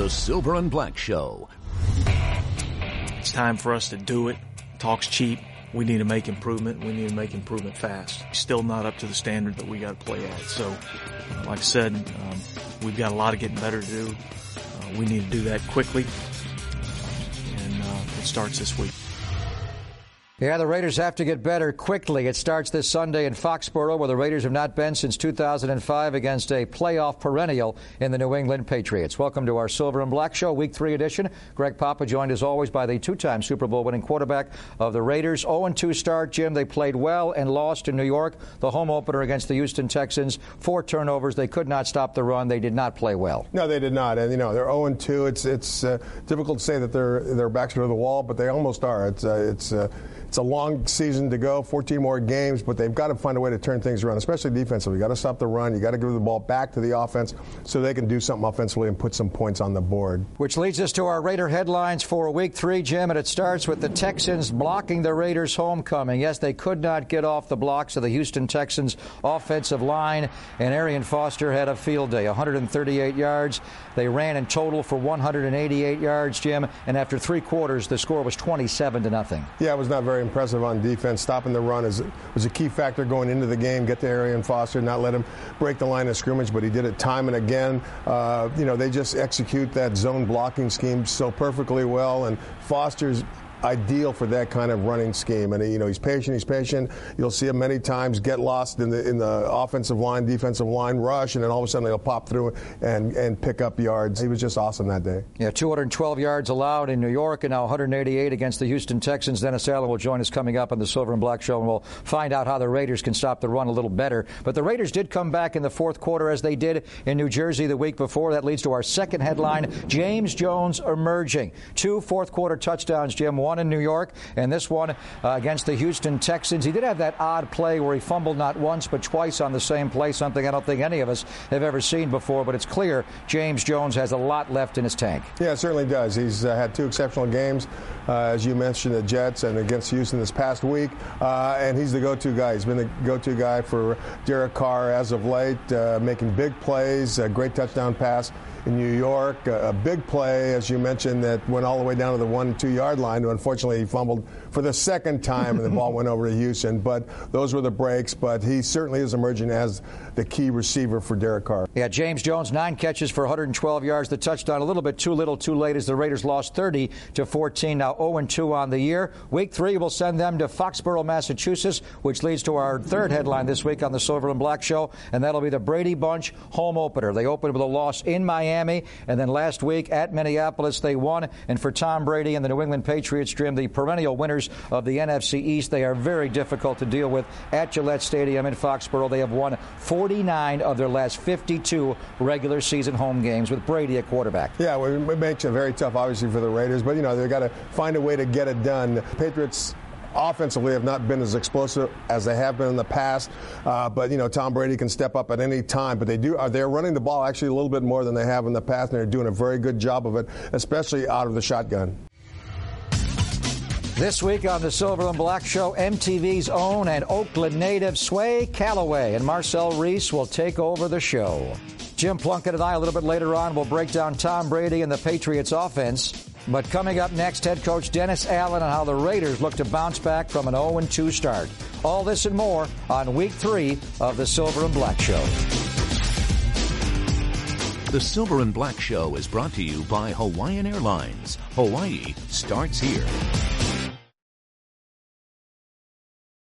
The Silver and Black Show. It's time for us to do it. Talk's cheap. We need to make improvement. We need to make improvement fast. Still not up to the standard that we got to play at. So, like I said, we've got a lot of getting better to do. We need to do that quickly, and it starts this week. Yeah, the Raiders have to get better quickly. It starts this Sunday in Foxborough, where the Raiders have not been since 2005 against a playoff perennial in the New England Patriots. Welcome to our Silver and Black Show, Week 3 edition. Greg Papa joined as always by the two-time Super Bowl winning quarterback of the Raiders. 0-2 start, Jim. They played well and lost in New York. The home opener against the Houston Texans. 4 turnovers. They could not stop the run. They did not play well. No, they did not. And, they're 0-2. It's difficult to say that their backs are to the wall, but they almost are. It's a long season to go, 14 more games, but they've got to find a way to turn things around, especially defensively. You've got to stop the run. You've got to give the ball back to the offense so they can do something offensively and put some points on the board. Which leads us to our Raider headlines for Week 3, Jim, and it starts with the Texans blocking the Raiders' homecoming. Yes, they could not get off the blocks of the Houston Texans' offensive line, and Arian Foster had a field day, 138 yards. They ran in total for 188 yards, Jim, and after 3 quarters, the score was 27-0. Yeah, it was not very impressive on defense. Stopping the run was a key factor going into the game. Get to Arian Foster, not let him break the line of scrimmage, but he did it time and again. They just execute that zone blocking scheme so perfectly well, and Foster's ideal for that kind of running scheme. And, he's patient. You'll see him many times get lost in the offensive line, defensive line rush, and then all of a sudden he'll pop through and pick up yards. He was just awesome that day. Yeah, 212 yards allowed in New York and now 188 against the Houston Texans. Dennis Allen will join us coming up on the Silver and Black Show, and we'll find out how the Raiders can stop the run a little better. But the Raiders did come back in the fourth quarter as they did in New Jersey the week before. That leads to our second headline, James Jones emerging. 2 fourth-quarter touchdowns, Jim, 1 in New York, and this one against the Houston Texans. He did have that odd play where he fumbled not once but twice on the same play, something I don't think any of us have ever seen before, but it's clear James Jones has a lot left in his tank. Yeah, it certainly does. He's had 2 exceptional games, as you mentioned, the Jets and against Houston this past week, and he's the go-to guy. He's been the go-to guy for Derek Carr as of late, making big plays, a great touchdown pass in New York, a big play, as you mentioned, that went all the way down to the 1-2 yard line. Unfortunately, he fumbled for the second time, and the ball went over to Houston. But those were the breaks. But he certainly is emerging as the key receiver for Derek Carr. Yeah, James Jones, 9 catches for 112 yards. The touchdown a little bit too little, too late, as the Raiders lost 30-14. Now 0-2 on the year. Week 3 will send them to Foxborough, Massachusetts, which leads to our third headline this week on the Silver and Black Show, and that'll be the Brady Bunch home opener. They opened with a loss in Miami, and then last week at Minneapolis they won. And for Tom Brady and the New England Patriots, Jim, the perennial winners of the NFC East, they are very difficult to deal with at Gillette Stadium in Foxborough. They have won 49 of their last 52 regular season home games with Brady at quarterback. Yeah, well, it makes it very tough, obviously, for the Raiders, but they've got to find a way to get it done. The Patriots offensively have not been as explosive as they have been in the past, but Tom Brady can step up at any time. But they're running the ball actually a little bit more than they have in the past, and they're doing a very good job of it, especially out of the shotgun. This week on the Silver and Black Show, MTV's own and Oakland native Sway Calloway and Marcel Reese will take over the show. Jim Plunkett and I a little bit later on will break down Tom Brady and the Patriots offense. But coming up next, head coach Dennis Allen and how the Raiders look to bounce back from an 0-2 start. All this and more on Week 3 of the Silver and Black Show. The Silver and Black Show is brought to you by Hawaiian Airlines. Hawaii starts here.